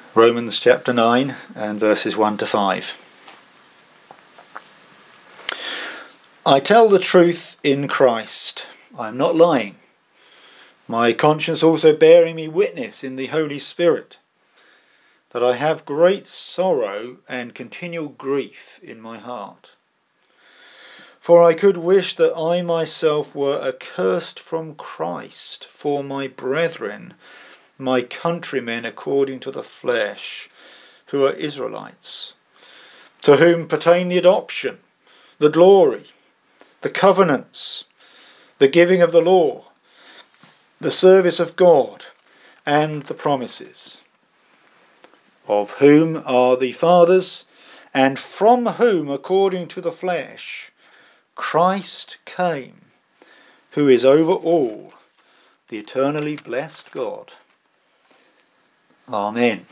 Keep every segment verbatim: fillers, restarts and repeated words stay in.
Romans chapter nine and verses one to five. I tell the truth in Christ. I am not lying. My conscience also bearing me witness in the Holy Spirit, that I have great sorrow and continual grief in my heart. For I could wish that I myself were accursed from Christ for my brethren, my countrymen according to the flesh, who are Israelites, to whom pertain the adoption, the glory, the covenants, the giving of the law, the service of God, and the promises, of whom are the fathers, and from whom, according to the flesh, Christ came, who is over all, the eternally blessed God. Amen.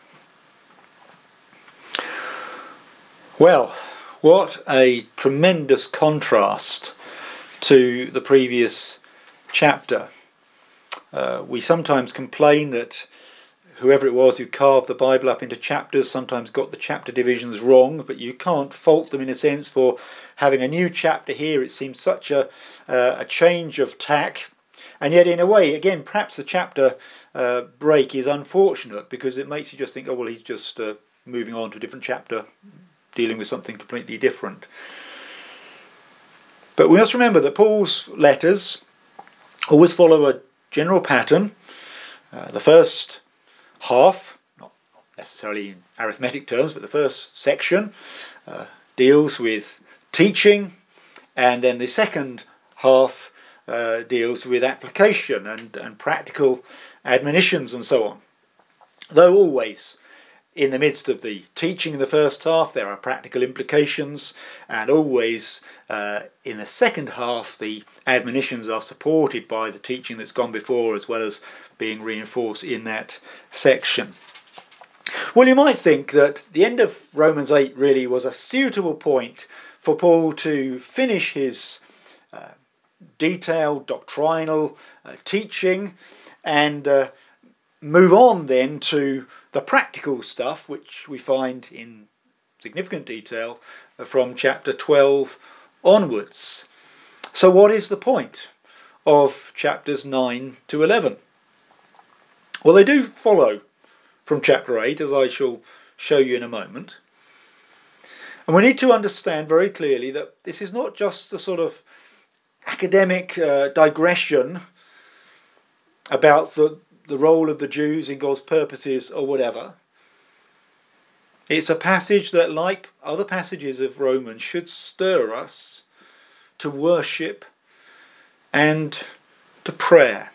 Well, what a tremendous contrast to the previous chapter. Uh, we sometimes complain that whoever it was who carved the Bible up into chapters sometimes got the chapter divisions wrong, but you can't fault them in a sense for having a new chapter here. It seems such a, uh, a change of tack. And yet, in a way, again, perhaps the chapter uh, break is unfortunate because it makes you just think, oh, well, he's just uh, moving on to a different chapter, dealing with something completely different. But we must remember that Paul's letters always follow a general pattern. Uh, the first half, not necessarily in arithmetic terms, but the first section uh, deals with teaching, and then the second half Uh, deals with application and, and practical admonitions and so on. Though always in the midst of the teaching in the first half there are practical implications, and always uh, in the second half the admonitions are supported by the teaching that's gone before as well as being reinforced in that section. Well, you might think that the end of Romans eight really was a suitable point for Paul to finish his uh, detailed doctrinal uh, teaching and uh, move on then to the practical stuff which we find in significant detail uh, from chapter twelve onwards. So what is the point of chapters nine to eleven? Well, they do follow from chapter eight, as I shall show you in a moment. And we need to understand very clearly that this is not just a sort of academic uh, digression about the, the role of the Jews in God's purposes or whatever. It's a passage that, like other passages of Romans, should stir us to worship and to prayer.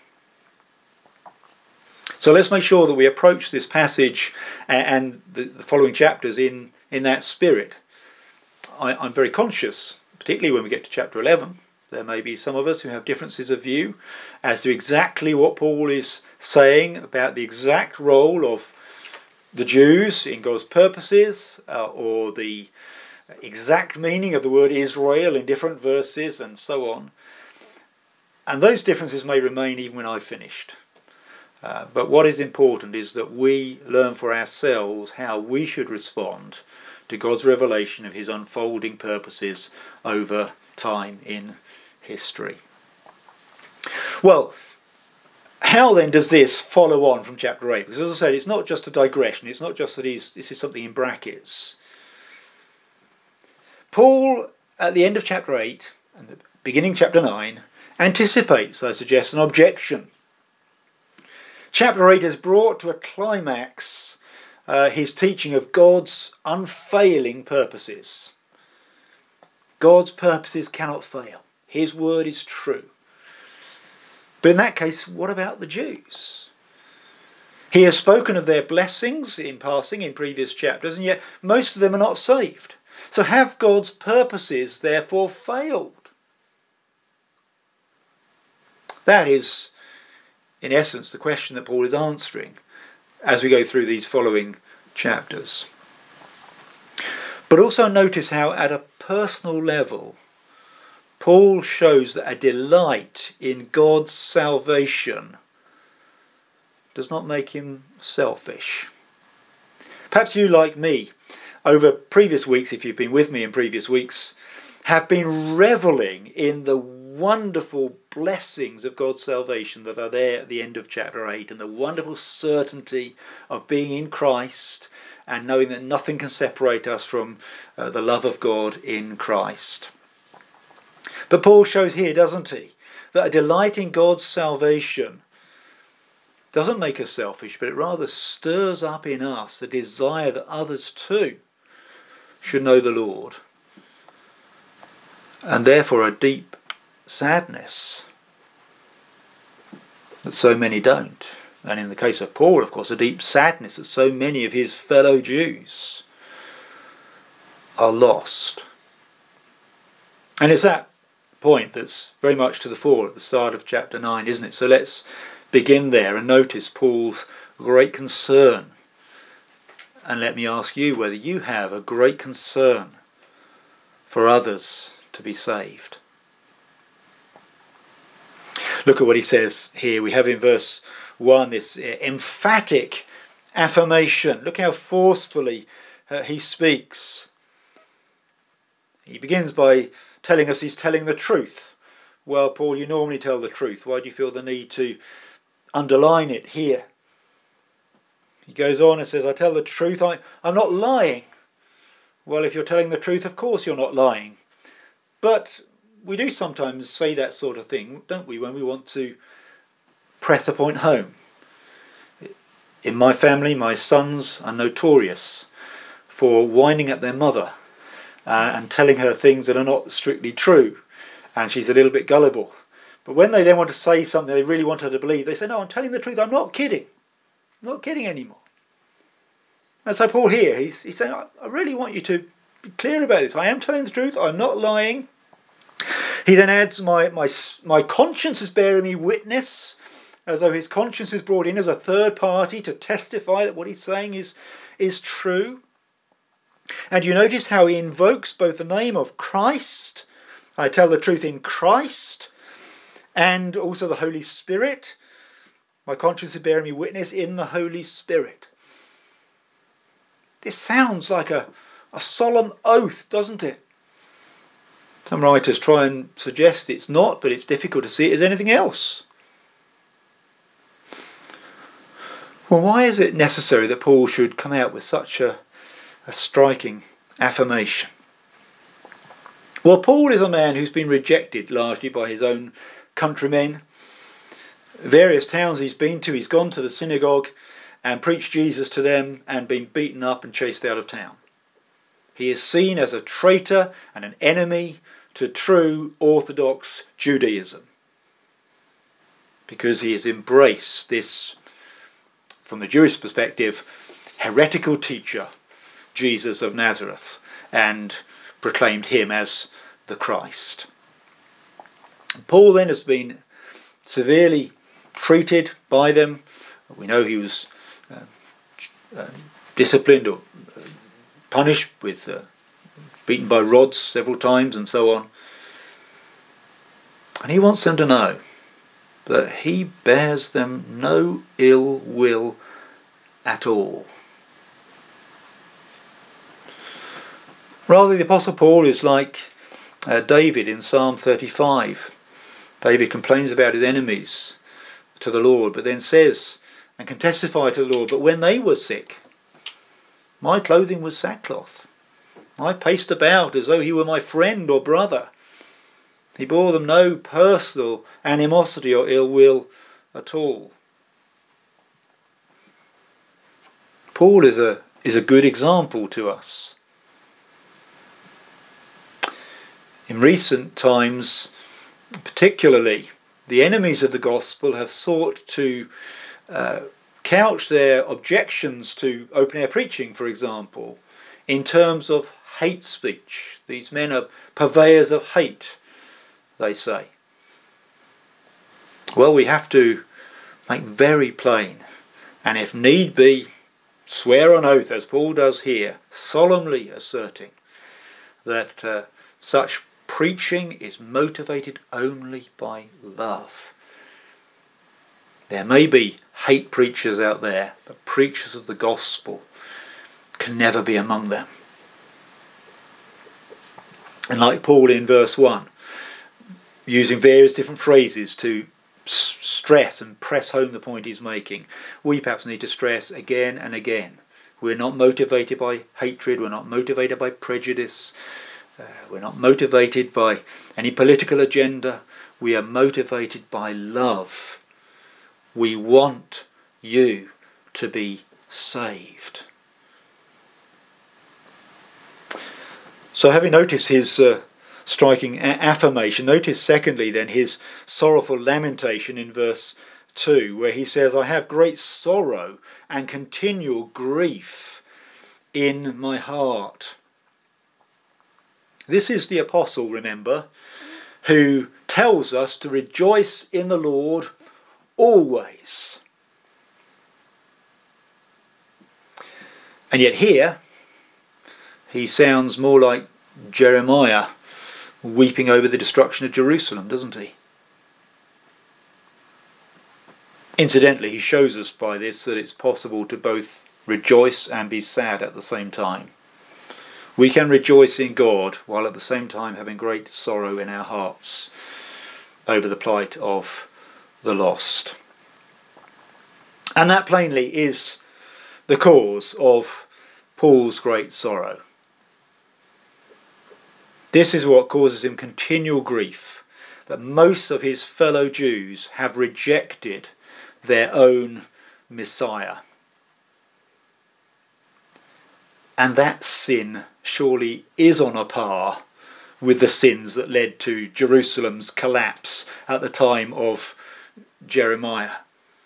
So let's make sure that we approach this passage and the, the following chapters in, in that spirit. I, I'm very conscious, particularly when we get to chapter eleven, there may be some of us who have differences of view as to exactly what Paul is saying about the exact role of the Jews in God's purposes, uh, or the exact meaning of the word Israel in different verses and so on. And those differences may remain even when I've finished. Uh, but what is important is that we learn for ourselves how we should respond to God's revelation of his unfolding purposes over time in history. Well, how then does this follow on from chapter eight? Because as I said, it's not just a digression. It's not just that he's, this is something in brackets. Paul, at the end of chapter eight and the beginning of chapter nine, anticipates, I suggest, an objection. Chapter eight has brought to a climax uh, his teaching of God's unfailing purposes. God's purposes cannot fail. His word is true. But in that case, what about the Jews? He has spoken of their blessings in passing in previous chapters, and yet most of them are not saved. So have God's purposes therefore failed? That is, in essence, the question that Paul is answering as we go through these following chapters. But also notice how at a personal level Paul shows that a delight in God's salvation does not make him selfish. Perhaps you, like me, over previous weeks, if you've been with me in previous weeks, have been revelling in the wonderful blessings of God's salvation that are there at the end of chapter eight, and the wonderful certainty of being in Christ and knowing that nothing can separate us from uh, the love of God in Christ. But Paul shows here, doesn't he, that a delight in God's salvation doesn't make us selfish, but it rather stirs up in us a desire that others too should know the Lord, and therefore a deep sadness that so many don't. And in the case of Paul, of course, a deep sadness that so many of his fellow Jews are lost. And it's that point that's very much to the fore at the start of chapter nine, isn't it? So let's begin there and notice Paul's great concern. And let me ask you whether you have a great concern for others to be saved. Look at what he says here. We have in verse one this emphatic affirmation. Look how forcefully uh, he speaks. He begins by telling us he's telling the truth. Well, Paul, you normally tell the truth. Why do you feel the need to underline it here? He goes on and says, I tell the truth, I, I'm not lying. Well, if you're telling the truth, of course you're not lying. But we do sometimes say that sort of thing, don't we, when we want to press a point home. In my family, my sons are notorious for winding up their mother uh, and telling her things that are not strictly true. And she's a little bit gullible. But when they then want to say something they really want her to believe, they say, no, I'm telling the truth, I'm not kidding. I'm not kidding anymore. And so Paul here, he's, he's saying, I, I really want you to be clear about this. I am telling the truth, I'm not lying. He then adds, my, my, my conscience is bearing me witness, as though his conscience is brought in as a third party to testify that what he's saying is, is true. And you notice how he invokes both the name of Christ, I tell the truth in Christ, and also the Holy Spirit. My conscience is bearing me witness in the Holy Spirit. This sounds like a, a solemn oath, doesn't it? Some writers try and suggest it's not, but it's difficult to see it as anything else. Well, why is it necessary that Paul should come out with such a, a striking affirmation? Well, Paul is a man who's been rejected largely by his own countrymen. Various towns he's been to, he's gone to the synagogue and preached Jesus to them and been beaten up and chased out of town. He is seen as a traitor and an enemy to true Orthodox Judaism, because he has embraced this, from the Jewish perspective, heretical teacher, Jesus of Nazareth, and proclaimed him as the Christ. Paul then has been severely treated by them. We know he was uh, uh, disciplined or uh, punished with uh, beaten by rods several times and so on. And he wants them to know that he bears them no ill will at all. Rather, the Apostle Paul is like uh, David in Psalm thirty-five. David complains about his enemies to the Lord, but then says and can testify to the Lord, but when they were sick, my clothing was sackcloth. I paced about as though he were my friend or brother. He bore them no personal animosity or ill will at all. Paul is a is a good example to us. In recent times, particularly, the enemies of the gospel have sought to uh, couch their objections to open-air preaching, for example, in terms of hate speech. These men are purveyors of hate, they say. Well, we have to make very plain, and if need be, swear on oath, as Paul does here, solemnly asserting that uh, such preaching is motivated only by love. There may be hate preachers out there, but preachers of the gospel can never be among them. And like Paul in verse one, using various different phrases to s- stress and press home the point he's making, we perhaps need to stress again and again. We're not motivated by hatred, we're not motivated by prejudice, uh, we're not motivated by any political agenda, we are motivated by love. We want you to be saved. So having noticed his uh, striking a- affirmation, notice secondly then his sorrowful lamentation in verse two, where he says, I have great sorrow and continual grief in my heart. This is the apostle, remember, who tells us to rejoice in the Lord always. And yet here, he sounds more like Jeremiah weeping over the destruction of Jerusalem, doesn't he? Incidentally, he shows us by this that it's possible to both rejoice and be sad at the same time. We can rejoice in God while at the same time having great sorrow in our hearts over the plight of the lost. And that plainly is the cause of Paul's great sorrow. This is what causes him continual grief, that most of his fellow Jews have rejected their own Messiah. And that sin surely is on a par with the sins that led to Jerusalem's collapse at the time of Jeremiah.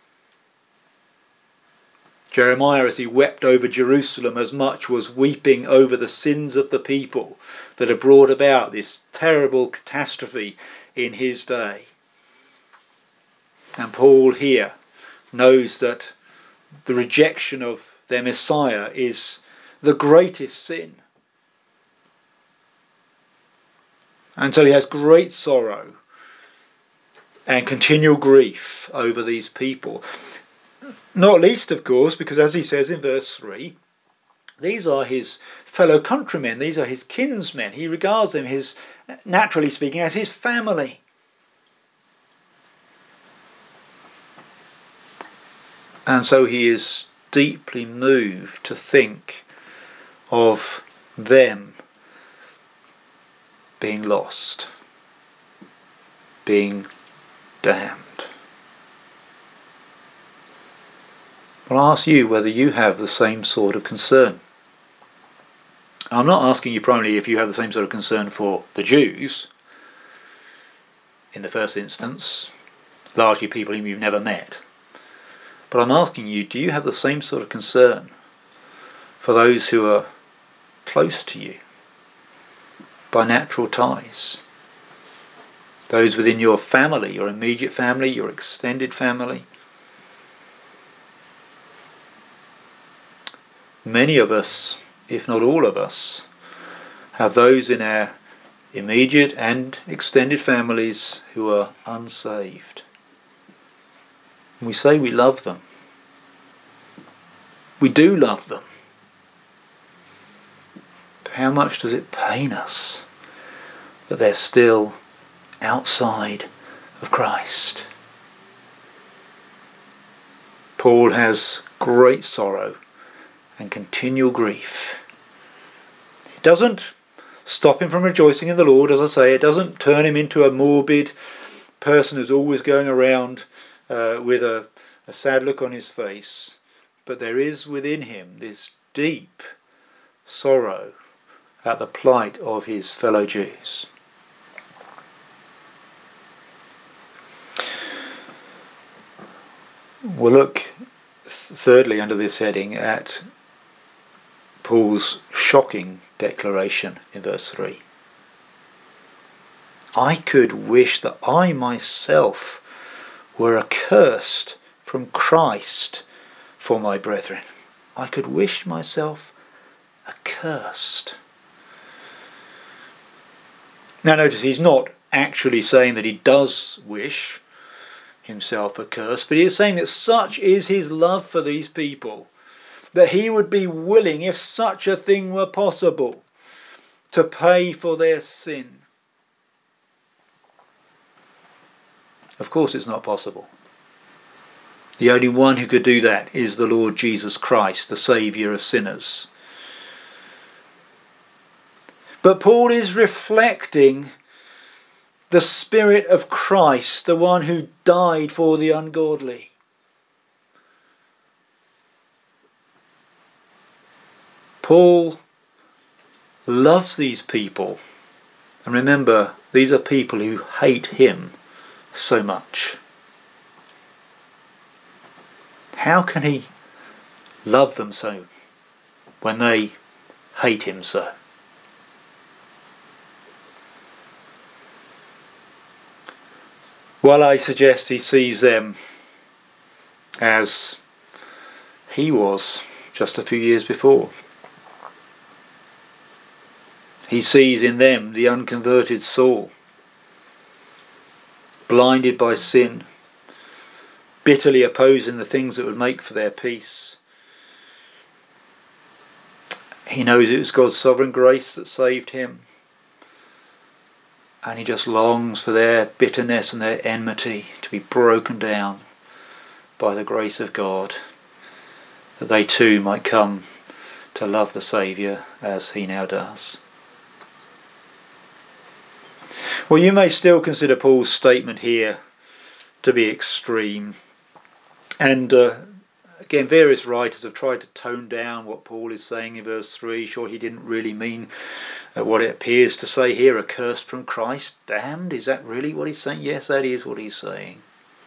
Jeremiah, as he wept over Jerusalem, as much was weeping over the sins of the people that had brought about this terrible catastrophe in his day. And Paul here knows that the rejection of their Messiah is the greatest sin. And so he has great sorrow and continual grief over these people. Not least, of course, because as he says in verse three, these are his fellow countrymen, these are his kinsmen. He regards them, his, naturally speaking, as his family. And so he is deeply moved to think of them being lost, being damned. Well, I'll ask you whether you have the same sort of concern. I'm not asking you primarily if you have the same sort of concern for the Jews, in the first instance, largely people whom you've never met. But I'm asking you, do you have the same sort of concern for those who are close to you by natural ties? Those within your family, your immediate family, your extended family? Many of us, if not all of us, have those in our immediate and extended families who are unsaved. We say we love them. We do love them. But how much does it pain us that they're still outside of Christ? Paul has great sorrow and continual grief. It doesn't stop him from rejoicing in the Lord, as I say. It doesn't turn him into a morbid person who's always going around Uh, with a, a sad look on his face, but there is within him this deep sorrow at the plight of his fellow Jews. We'll look thirdly under this heading at Paul's shocking declaration in verse three. I could wish that I myself were accursed from Christ for my brethren. I could wish myself accursed. Now notice he's not actually saying that he does wish himself accursed, but he is saying that such is his love for these people that he would be willing, if such a thing were possible, to pay for their sin. Of course it's not possible. The only one who could do that is the Lord Jesus Christ, the Saviour of sinners. But Paul is reflecting the Spirit of Christ, the one who died for the ungodly. Paul loves these people. And remember, these are people who hate him so much. How can he love them so when they hate him so? Well, I suggest he sees them as he was just a few years before. He sees in them the unconverted Saul, blinded by sin, bitterly opposing the things that would make for their peace. He knows it was God's sovereign grace that saved him, and he just longs for their bitterness and their enmity to be broken down by the grace of God, that they too might come to love the Saviour as he now does. Well, you may still consider Paul's statement here to be extreme. And uh, again, various writers have tried to tone down what Paul is saying in verse three. Sure, he didn't really mean uh, what it appears to say here, accursed from Christ, damned. Is that really what he's saying? Yes, that is what he's saying.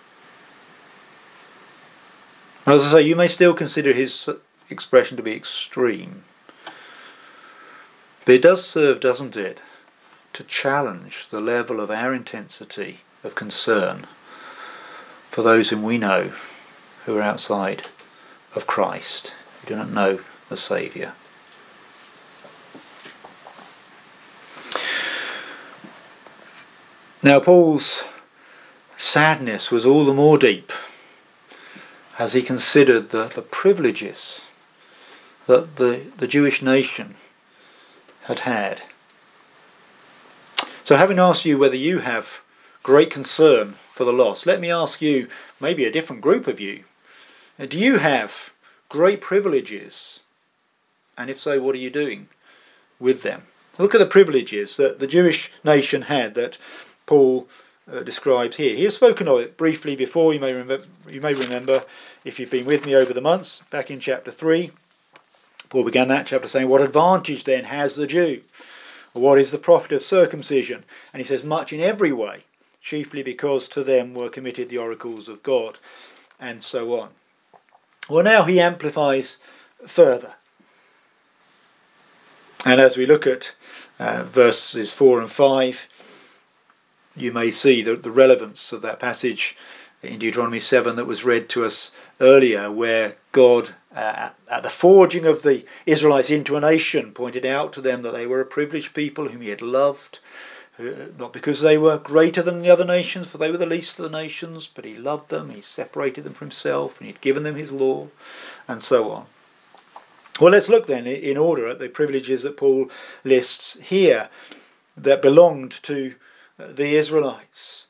As I say, you may still consider his expression to be extreme. But it does serve, doesn't it, to challenge the level of our intensity of concern for those whom we know who are outside of Christ, who do not know the Saviour. Now, Paul's sadness was all the more deep as he considered the, the privileges that the, the Jewish nation had had. So, having asked you whether you have great concern for the lost, let me ask you, maybe a different group of you, do you have great privileges? And if so, what are you doing with them? Look at the privileges that the Jewish nation had that Paul uh, describes here. He has spoken of it briefly before. You may remember, you may remember, if you've been with me over the months, back in chapter three, Paul began that chapter saying, what advantage then has the Jew? Or what is the profit of circumcision? And he says, much in every way, chiefly because to them were committed the oracles of God, and so on. Well, now he amplifies further. And as we look at uh, verses four and five, you may see the, the relevance of that passage in Deuteronomy seven that was read to us earlier, where God, uh, at the forging of the Israelites into a nation, pointed out to them that they were a privileged people whom he had loved, uh, not because they were greater than the other nations, for they were the least of the nations, but he loved them, he separated them from himself, and he had given them his law, and so on. Well, let's look then in order at the privileges that Paul lists here that belonged to the Israelites.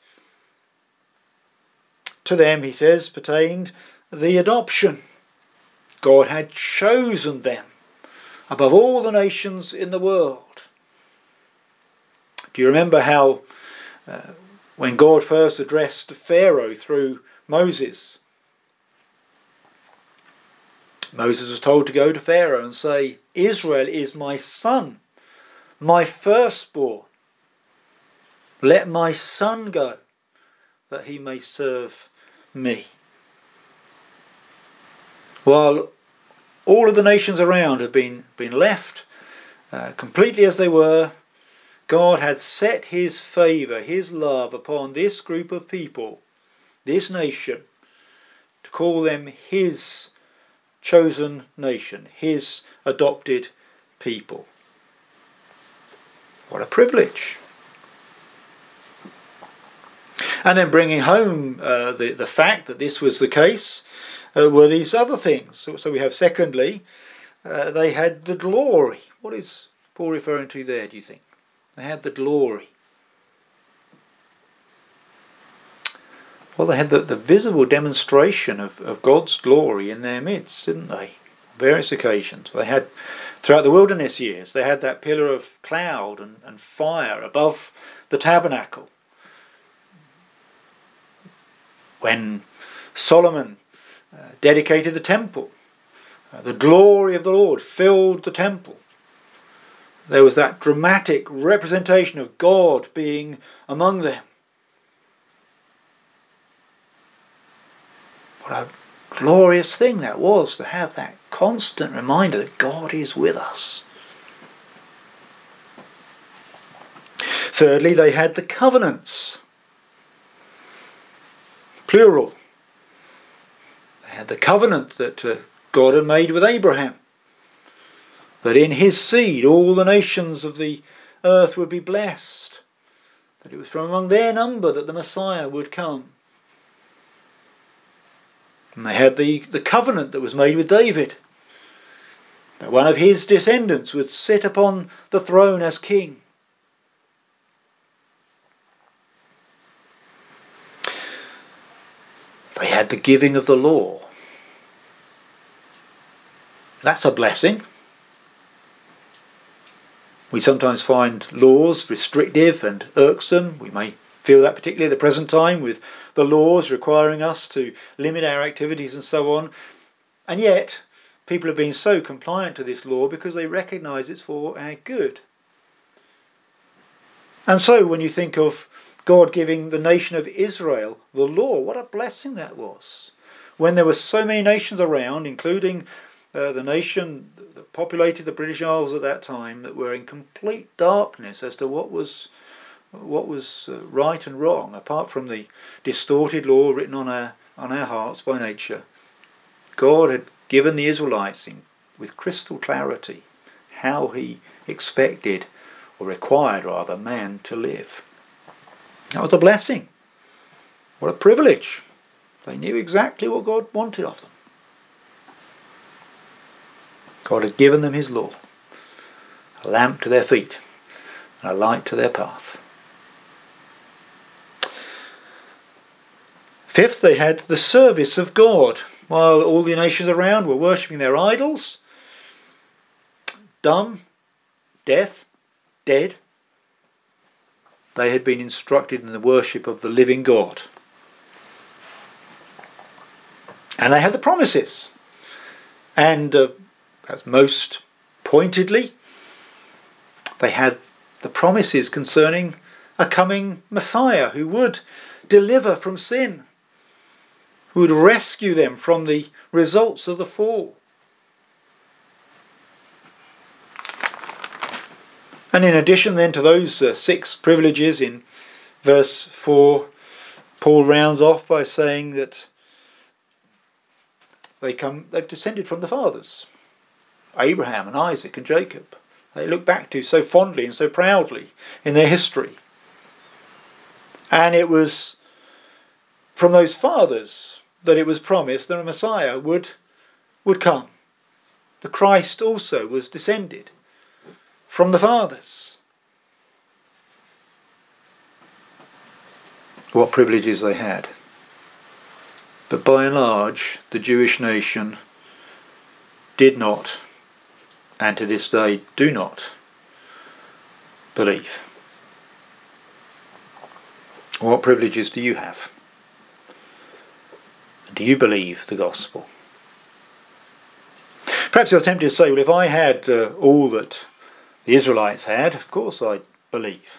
To them, he says, pertained the adoption. God had chosen them above all the nations in the world. Do you remember how uh, when God first addressed Pharaoh through Moses, Moses was told to go to Pharaoh and say, Israel is my son, my firstborn. Let my son go, that he may serve me. While all of the nations around had been, been left uh, completely as they were, God had set his favour, his love upon this group of people, this nation, to call them his chosen nation, his adopted people. What a privilege. And then bringing home uh, the, the fact that this was the case, uh, were these other things. So, so we have, secondly, uh, they had the glory. What is Paul referring to there, do you think? They had the glory. Well, they had the, the visible demonstration of, of God's glory in their midst, didn't they? On various occasions. They had, throughout the wilderness years, they had that pillar of cloud and, and fire above the tabernacle. When Solomon uh, dedicated the temple, uh, the glory of the Lord filled the temple. There was that dramatic representation of God being among them. What a glorious thing that was, to have that constant reminder that God is with us. Thirdly, they had the covenants. Plural. They had the covenant that uh, God had made with Abraham, that in his seed all the nations of the earth would be blessed, that it was from among their number that the Messiah would come. And they had the, the covenant that was made with David, that one of his descendants would sit upon the throne as king. They had the giving of the law. That's a blessing. We sometimes find laws restrictive and irksome. We may feel that particularly at the present time with the laws requiring us to limit our activities and so on. And yet, people have been so compliant to this law because they recognise it's for our good. And so when you think of God giving the nation of Israel the law, what a blessing that was. When there were so many nations around, including uh, the nation that populated the British Isles at that time, that were in complete darkness as to what was what was uh, right and wrong, apart from the distorted law written on our on our hearts by nature. God had given the Israelites in, with crystal clarity how he expected, or required rather, man to live. That was a blessing. What a privilege. They knew exactly what God wanted of them. God had given them his law, a lamp to their feet and a light to their path. Fifth, they had the service of God. While all the nations around were worshipping their idols, dumb, deaf, dead, they had been instructed in the worship of the living God. And they had the promises. And uh, perhaps most pointedly, they had the promises concerning a coming Messiah who would deliver from sin, who would rescue them from the results of the fall. And in addition then to those uh, six privileges, in verse four, Paul rounds off by saying that they come, they've descended from the fathers, Abraham and Isaac and Jacob. They look back to so fondly and so proudly in their history. And it was from those fathers that it was promised that a Messiah would, would come. The Christ also was descended from the fathers. What privileges they had. But by and large, the Jewish nation did not, and to this day do not, believe. What privileges do you have? Do you believe the gospel? Perhaps you're tempted to say, well, if I had uh, all that the Israelites had, of course I'd believe.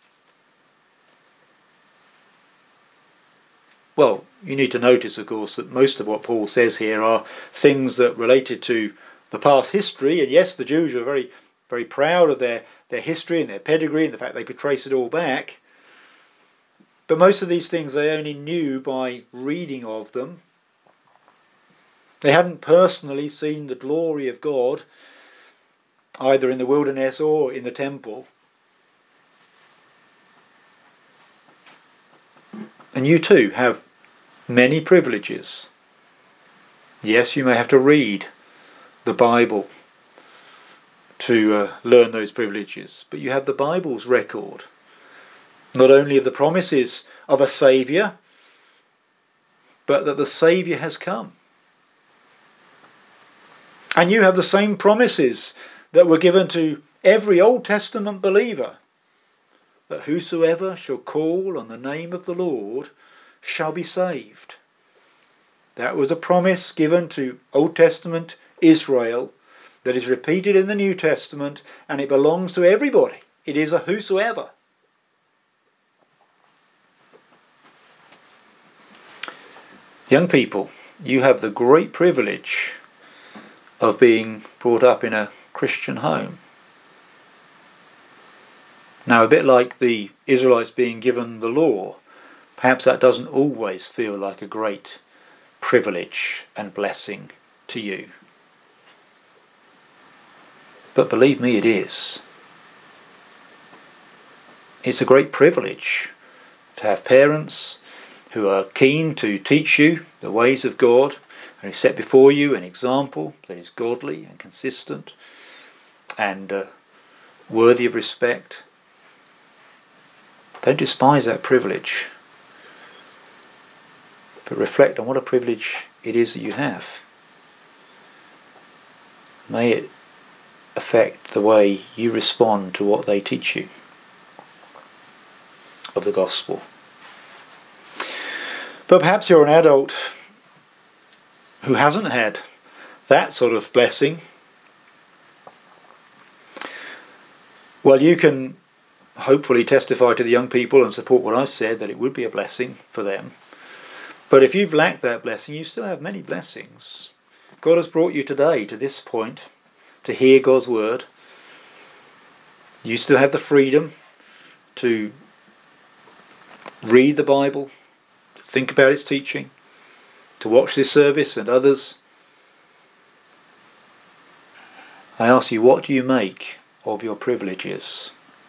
Well, you need to notice, of course, that most of what Paul says here are things that related to the past history, and yes, the Jews were very, very proud of their, their history and their pedigree and the fact they could trace it all back. But most of these things they only knew by reading of them. They hadn't personally seen the glory of God, either in the wilderness or in the temple. And you too have many privileges Yes, you may have to read the Bible to uh, learn those privileges, but you have the Bible's record, not only of the promises of a Saviour, but that the Saviour has come. And you have the same promises that were given to every Old Testament believer, that whosoever shall call on the name of the Lord shall be saved. That was a promise given to Old Testament Israel that is repeated in the New Testament, and it belongs to everybody. It is a whosoever. Young people, you have the great privilege of being brought up in a Christian home. Now, a bit like the Israelites being given the law, perhaps that doesn't always feel like a great privilege and blessing to you. But believe me, it is. It's a great privilege to have parents who are keen to teach you the ways of God and who set before you an example that is godly and consistent and uh, worthy of respect. Don't despise that privilege, but reflect on what a privilege it is that you have. May it affect the way you respond to what they teach you of the gospel. But perhaps you're an adult who hasn't had that sort of blessing. Well, you can hopefully testify to the young people and support what I said, that it would be a blessing for them. But if you've lacked that blessing, you still have many blessings. God has brought you today to this point to hear God's word. You still have the freedom to read the Bible, to think about its teaching, to watch this service and others. I ask you, what do you make of your privileges?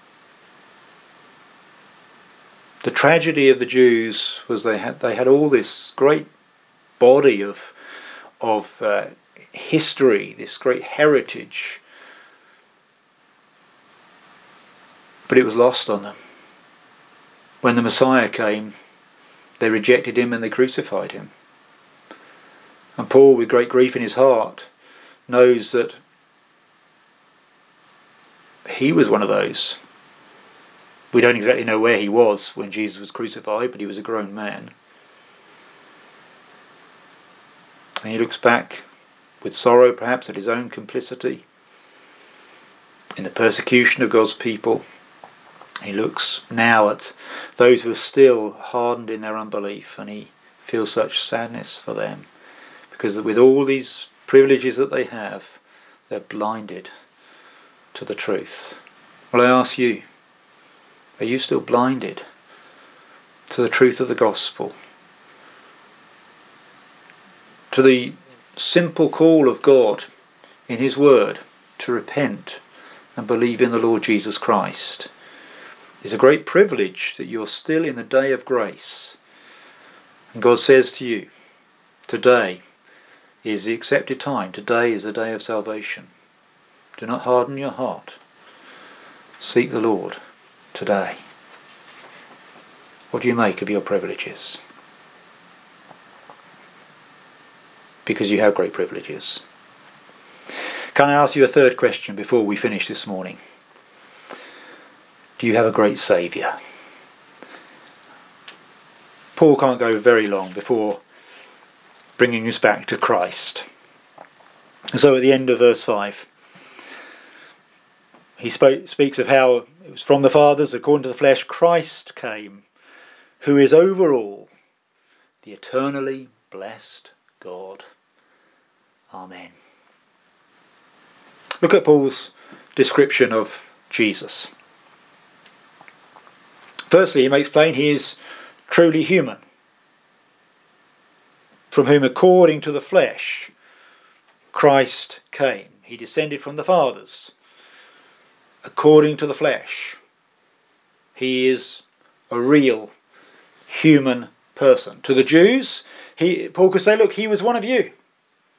The tragedy of the Jews was they had they had all this great body of of uh, history, this great heritage, but it was lost on them. When the Messiah came, they rejected him and they crucified him. And Paul, with great grief in his heart, knows that he was one of those. We don't exactly know where he was when Jesus was crucified, but he was a grown man. And he looks back with sorrow perhaps at his own complicity in the persecution of God's people. He looks now at those who are still hardened in their unbelief, and he feels such sadness for them, because with all these privileges that they have, they're blinded to the truth. Well, I ask you, are you still blinded to the truth of the gospel? To the simple call of God in his word to repent and believe in the Lord Jesus Christ? It's a great privilege that you're still in the day of grace. And God says to you, today is the accepted time. Today is the day of salvation. Do not harden your heart. Seek the Lord today. What do you make of your privileges? Because you have great privileges. Can I ask you a third question before we finish this morning? Do you have a great Saviour? Paul can't go very long before bringing us back to Christ. And so at the end of verse five, he spoke, speaks of how it was from the fathers, according to the flesh, Christ came, who is over all, the eternally blessed God. Amen. Look at Paul's description of Jesus. Firstly, he makes plain he is truly human, from whom according to the flesh Christ came. He descended from the fathers according to the flesh. He is a real human person. To the Jews, he, Paul could say, look, he was one of you.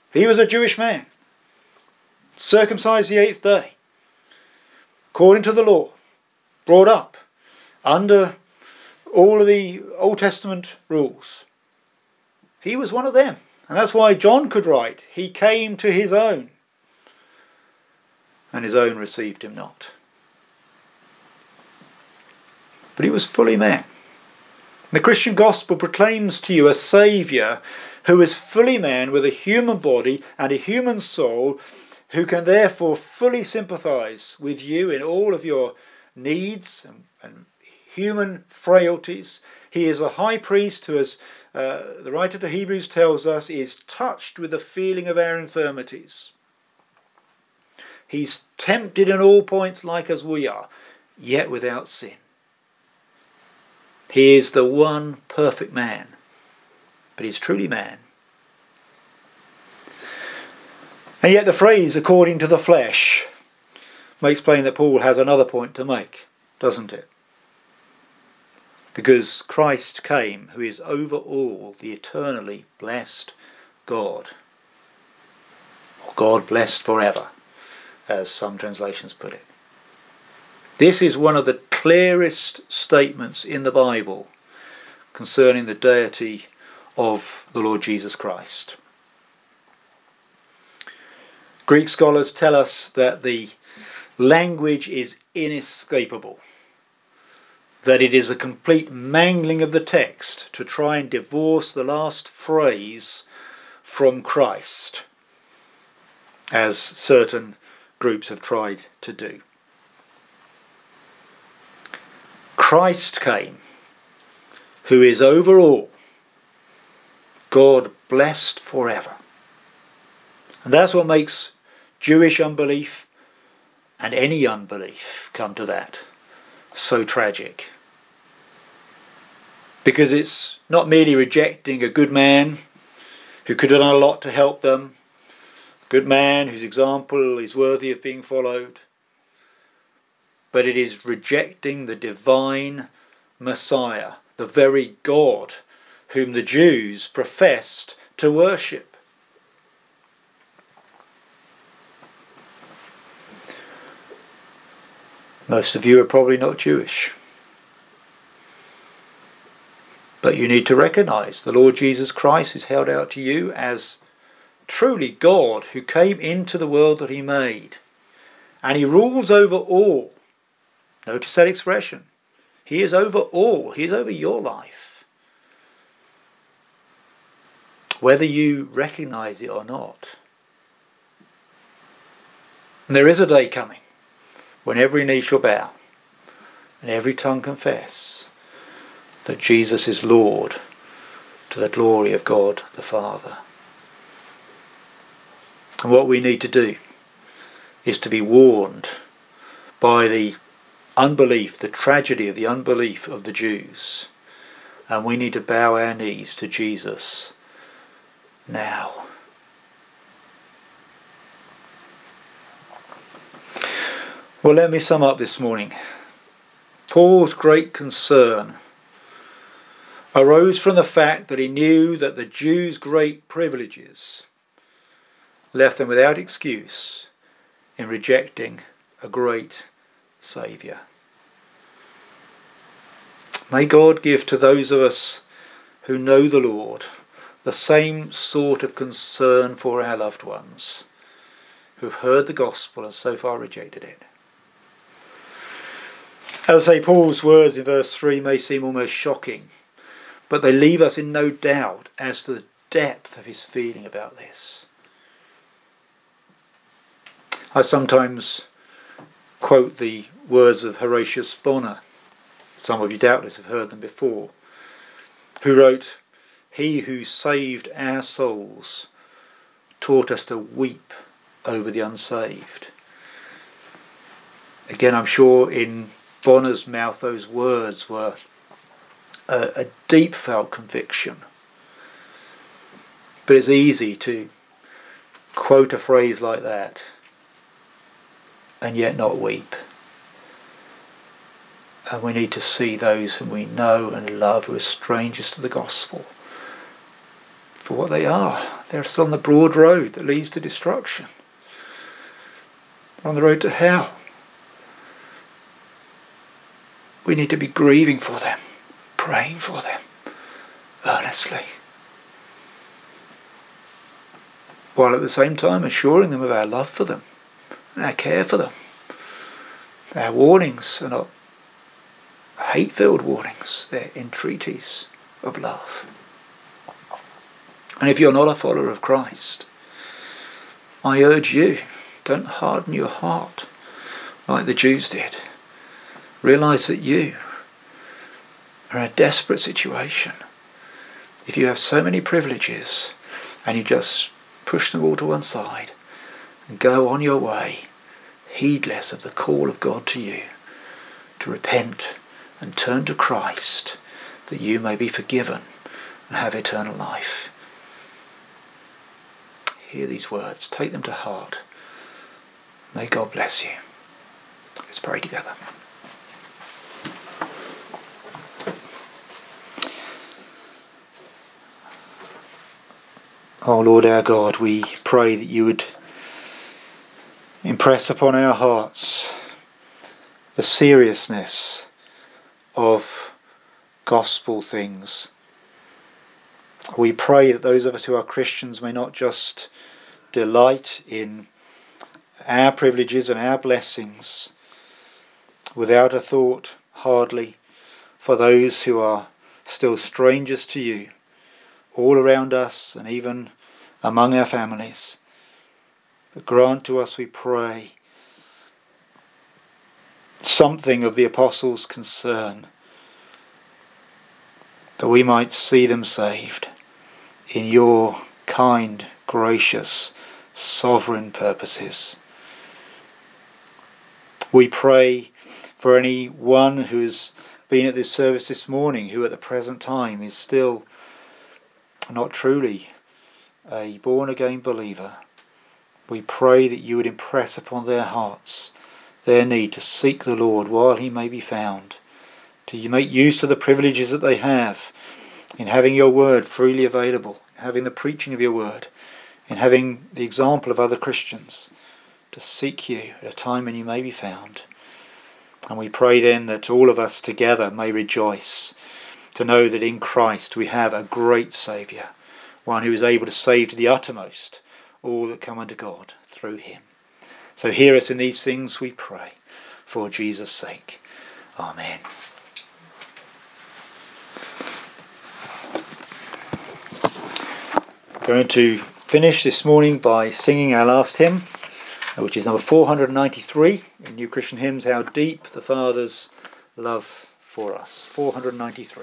He was a Jewish man, circumcised the eighth day, according to the law, brought up under all of the Old Testament rules. He was one of them. And that's why John could write, he came to his own, and his own received him not. But he was fully man. The Christian gospel proclaims to you a Saviour who is fully man with a human body and a human soul, who can therefore fully sympathise with you in all of your needs and, and human frailties. He is a high priest who, as uh, the writer to Hebrews tells us, is touched with the feeling of our infirmities. He's tempted in all points like as we are, yet without sin. He is the one perfect man, but he's truly man. And yet the phrase, according to the flesh, makes plain that Paul has another point to make, doesn't it? Because Christ came, who is over all, the eternally blessed God. Or God blessed forever, as some translations put it. This is one of the clearest statements in the Bible concerning the deity of the Lord Jesus Christ. Greek scholars tell us that the language is inescapable, that it is a complete mangling of the text to try and divorce the last phrase from Christ, as certain groups have tried to do. Christ came, who is over all, God blessed forever. And that's what makes Jewish unbelief, and any unbelief, come to that, so tragic. Because it's not merely rejecting a good man who could have done a lot to help them, a good man whose example is worthy of being followed, but it is rejecting the divine Messiah, the very God whom the Jews professed to worship. Most of you are probably not Jewish, but you need to recognise the Lord Jesus Christ is held out to you as truly God who came into the world that he made, and he rules over all. Notice that expression. He is over all. He is over your life. Whether you recognise it or not. And there is a day coming when every knee shall bow and every tongue confess that Jesus is Lord, to the glory of God the Father. And what we need to do is to be warned by the unbelief, the tragedy of the unbelief of the Jews. And we need to bow our knees to Jesus now. Well, let me sum up this morning. Paul's great concern arose from the fact that he knew that the Jews' great privileges left them without excuse in rejecting a great Saviour. May God give to those of us who know the Lord the same sort of concern for our loved ones who've heard the gospel and so far rejected it. As I say, Paul's words in verse three may seem almost shocking, but they leave us in no doubt as to the depth of his feeling about this. I sometimes quote the words of Horatius Bonar. Some of you doubtless have heard them before, who wrote, "He who saved our souls taught us to weep over the unsaved." Again, I'm sure in Bonar's mouth those words were a, a deep felt conviction. But it's easy to quote a phrase like that and yet not weep. And we need to see those whom we know and love who are strangers to the gospel for what they are. They're still on the broad road that leads to destruction. They're on the road to hell. We need to be grieving for them, praying for them, earnestly, while at the same time assuring them of our love for them and our care for them. Our warnings are not hate-filled warnings, they're entreaties of love. And if you're not a follower of Christ, I urge you, don't harden your heart like the Jews did. Realise that you are in a desperate situation. If you have so many privileges and you just push them all to one side and go on your way, heedless of the call of God to you to repent and turn to Christ, that you may be forgiven and have eternal life. Hear these words, take them to heart. May God bless you. Let's pray together. Oh Lord our God, we pray that you would impress upon our hearts the seriousness of gospel things. We pray that those of us who are Christians may not just delight in our privileges and our blessings without a thought, hardly, for those who are still strangers to you, all around us and even among our families. But grant to us, we pray, something of the apostles' concern, that we might see them saved in your kind, gracious, sovereign purposes. We pray for any one who's been at this service this morning, who at the present time is still not truly a born-again believer. We pray that you would impress upon their hearts their need to seek the Lord while he may be found, to make use of the privileges that they have in having your word freely available, having the preaching of your word, in having the example of other Christians, to seek you at a time when you may be found. And we pray then that all of us together may rejoice to know that in Christ we have a great Saviour, one who is able to save to the uttermost all that come unto God through him. So hear us in these things, we pray, for Jesus' sake. Amen. I'm going to finish this morning by singing our last hymn, which is number four hundred ninety-three in New Christian Hymns, How Deep the Father's Love for Us. four hundred ninety-three.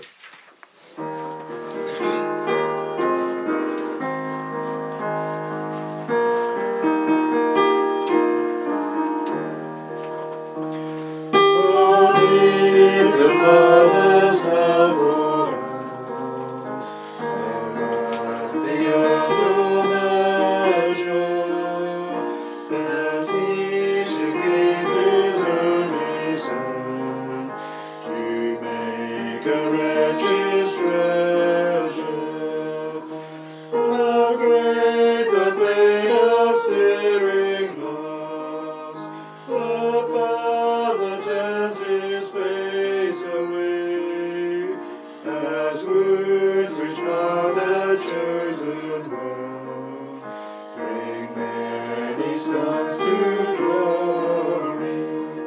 Father's love for us, how vast beyond all measure, that he should give his only Son, to make a wretch's treasure. How great the pain of searing loss, the Father turns his face away, as wounds which mark the chosen one, bring many sons to glory.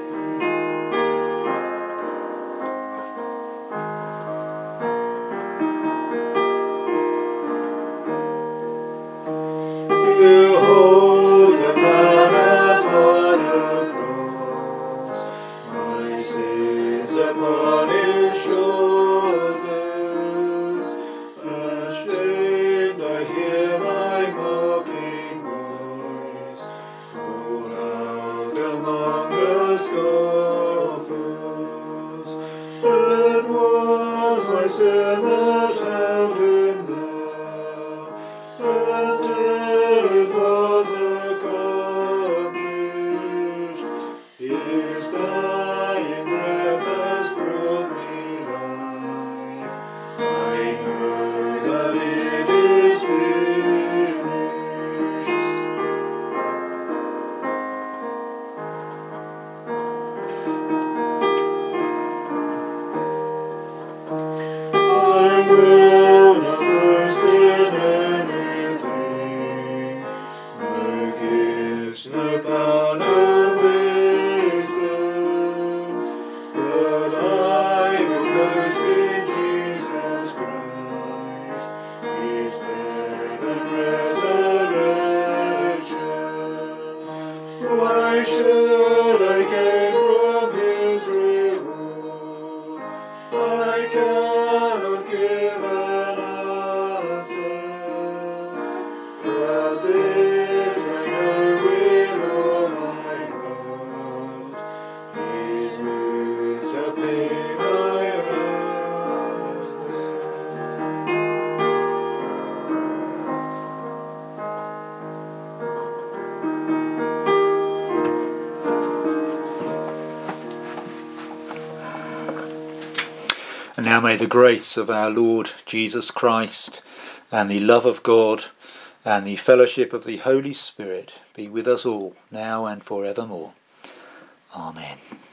Behold the man upon a cross, my sins upon his shoulders. Ashamed I hear my mocking voice call out among the scoffers. It was my sin that held him there, until it was accomplished. His dying breath has brought me life. I know that it is finished. shall I gain from his reward? I cannot give an answer, but this I know with all my heart: his wounds have paid my ransom. And now may the grace of our Lord Jesus Christ, and the love of God, and the fellowship of the Holy Spirit be with us all, now and forevermore. Amen.